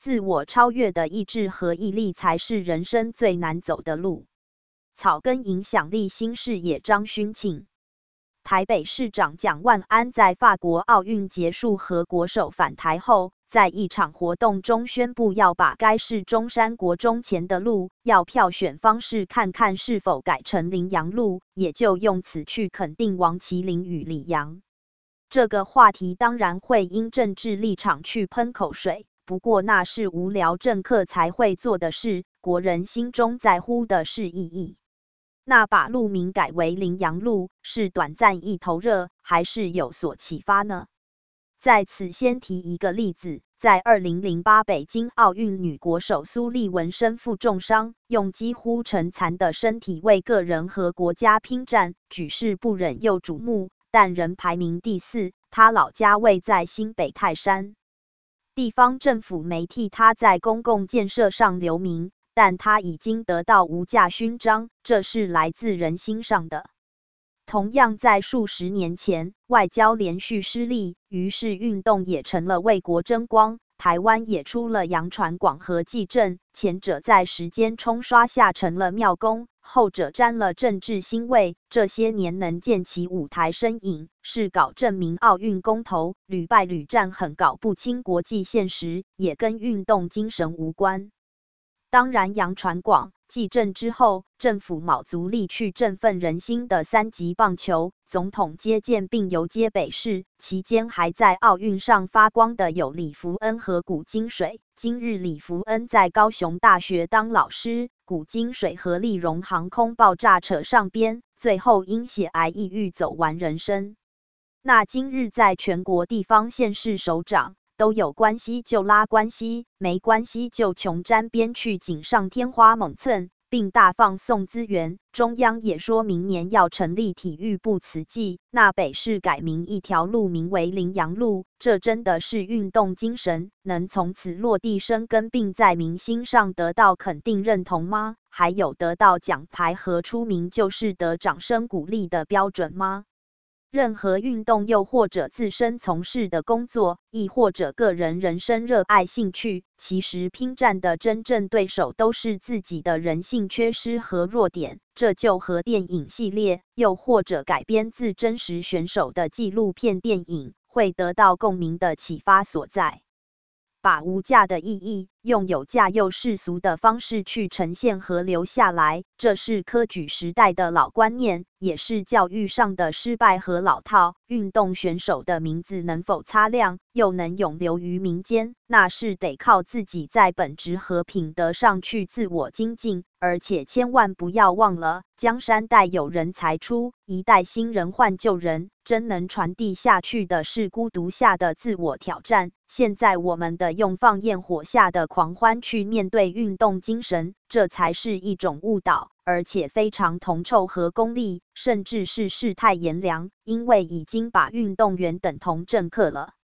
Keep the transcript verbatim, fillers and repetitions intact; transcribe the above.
自我超越的意志和毅力才是人生最难走的路。草根影响力新视野张勋庆。台北市长蒋万安在法国奥运结束和国手返台后，在一场活动中宣布要把该市中山国中前的路要票选方式看看是否改成羚羊路，也就用此去肯定王麒麟与李阳。这个话题当然会因政治立场去喷口水，不过那是无聊政客才会做的事，国人心中在乎的是意义。那把路名改为羚羊路，是短暂一头热，还是有所启发呢？在此先提一个例子，在二零零八北京奥运女国手苏丽文身负重伤，用几乎成残的身体为个人和国家拼战，举世不忍又瞩目，但仍排名第四。她老家位在新北泰山，地方政府没替她在公共建设上留名，但他已经得到无价勋章，这是来自人心上的。同样在数十年前，外交连续失利，于是运动也成了为国争光。台湾也出了杨传广和纪政，前者在时间冲刷下成了妙工，后者沾了政治腥味，这些年能见其舞台身影，是搞证明奥运公投，屡败屡战，很搞不清国际现实，也跟运动精神无关。当然杨传广、纪政之后，政府卯足力去振奋人心的三级棒球，总统接见并游街北市，期间还在奥运上发光的有李福恩和古金水。今日李福恩在高雄大学当老师，古金水和立荣航空爆炸扯上边，最后因血癌抑郁走完人生。那今日在全国地方县市首长，都有关系就拉关系，没关系就穷沾边去锦上添花猛蹭，并大放送资源。中央也说明年要成立体育部慈济，那北市改名一条路名为羚羊路，这真的是运动精神，能从此落地生根并在民心上得到肯定认同吗？还有得到奖牌和出名就是得掌声鼓励的标准吗？任何运动又或者自身从事的工作，亦或者个人人生热爱兴趣，其实拼战的真正对手都是自己的人性缺失和弱点，这就和电影系列，又或者改编自真实选手的纪录片电影，会得到共鸣的启发所在。把无价的意义，用有价又世俗的方式去呈现和留下来，这是科举时代的老观念，也是教育上的失败和老套。运动选手的名字能否擦亮，又能永留于民间，那是得靠自己在本质和品德上去自我精进。而且千万不要忘了，江山代有人才出，一代新人换旧人，真能传递下去的是孤独下的自我挑战。现在我们的用放焰火下的狂欢去面对运动精神，这才是一种误导，而且非常铜臭和功利，甚至是世态炎凉，因为已经把运动员等同政客了。